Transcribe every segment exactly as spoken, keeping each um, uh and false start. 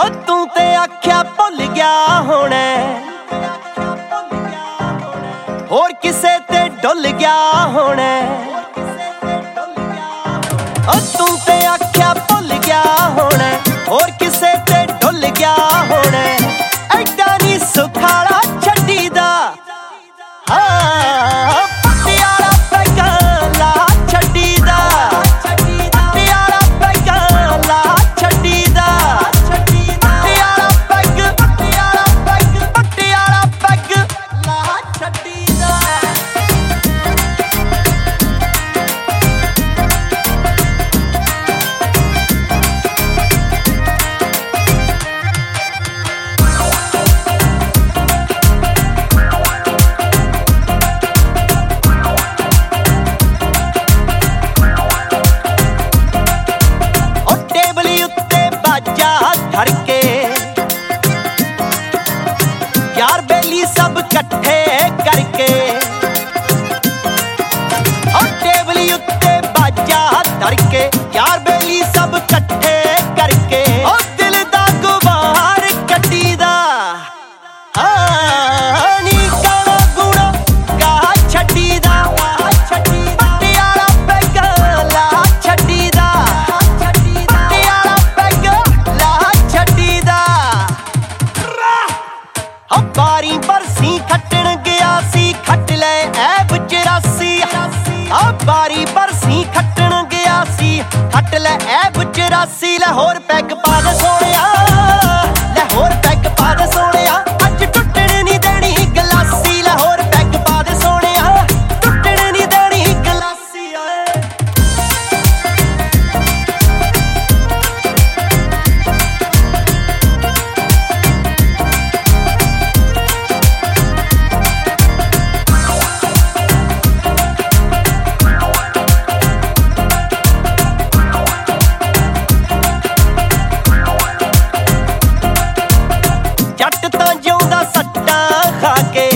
ओ तू ते आख्या भुल गया होना, होर किसे ते डुल गया होना। ओ तू ते आख्या भुल गया होना, होर किसे ते डुल गया होना। ऐडा नी सुखाला छड्डी दा, हाँ पटियाला पैगा ला छड्डी दा, पटियाला पैगा ला छड्डी दा, Patiala peg Patiala peg Patiala peg ला छड्डी दा। धड़के यार बेली सब कट्ठे करके, और टेबली उत्ते बाजा धड़के यार बेली सब कट्ठे करके। और दिल दा गुबार कट्टी दा, हाँ नी काला गुणा गा छड्डी दा, पटियाला पैगा ला छड्डी दा, पटियाला पैगा ला छड्डी दा। बारी बरसी खट्टण गया सी खट ले ऐब चौरासी, बारी बरसी खट्टण गया सी खट ले ऐब चौरासी। लाहौर पैग पा दे सोहणिया, लाहौर पैग पा दे सोहणिया, अज टुटण नी देनी गलासी। लाहौर पैग पा दे सोहणिया, टुटण नी देनी गलासी। जट तां जिउंदा सट्टा खा के,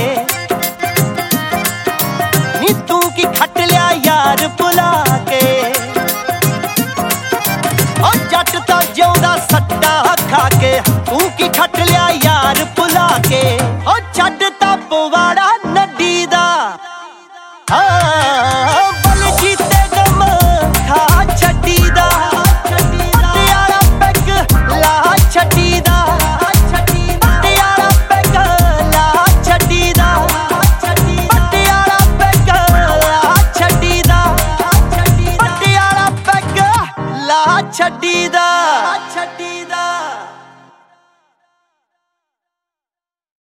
नी तू की खट लिया यार भुला के। ओ जट तां जिउंदा सट्टा खा के, तू की खट लिया यार भुला के। ओ छड्ड तां पवाड़ा नड्डी दा, हाँ बल जीते गम खा छड्डी दा, पटियाला पैग ला छड्डी दा, पटियाला पैग ला छड्डी दा, पटियाला पैग ला छड्डी दा, पटियाला पैग ला छड्डी दा।